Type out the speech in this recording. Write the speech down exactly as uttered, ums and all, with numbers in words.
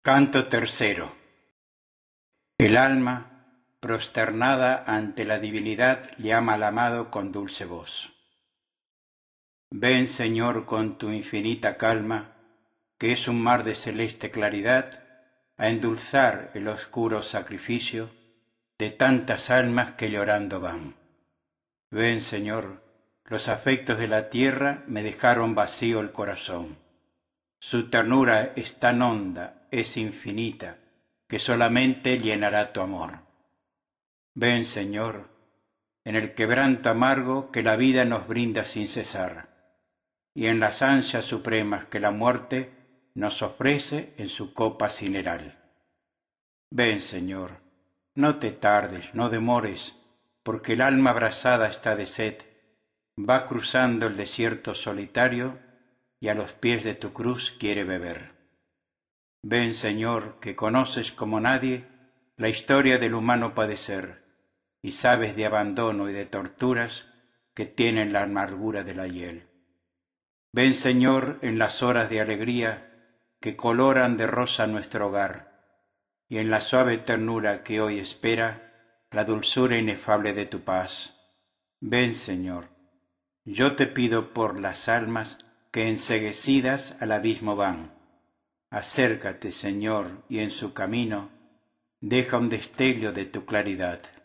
Canto tercero. El alma, prosternada ante la divinidad, llama al amado con dulce voz. Ven, Señor, con tu infinita calma, que es un mar de celeste claridad, a endulzar el oscuro sacrificio de tantas almas que llorando van. Ven, Señor, los afectos de la tierra me dejaron vacío el corazón. Su ternura es tan honda, es infinita, que solamente llenará tu amor. Ven, Señor, en el quebranto amargo que la vida nos brinda sin cesar, y en las ansias supremas que la muerte nos ofrece en su copa sideral. Ven, Señor, no te tardes, no demores, porque el alma abrasada está de sed, va cruzando el desierto solitario y a los pies de tu cruz quiere beber. Ven, Señor, que conoces como nadie la historia del humano padecer, y sabes de abandono y de torturas que tienen la amargura de la hiel. Ven, Señor, en las horas de alegría que coloran de rosa nuestro hogar, y en la suave ternura que hoy espera la dulzura inefable de tu paz. Ven, Señor, yo te pido por las almas que enceguecidas al abismo van. Acércate, Señor, y en su camino deja un destello de tu claridad.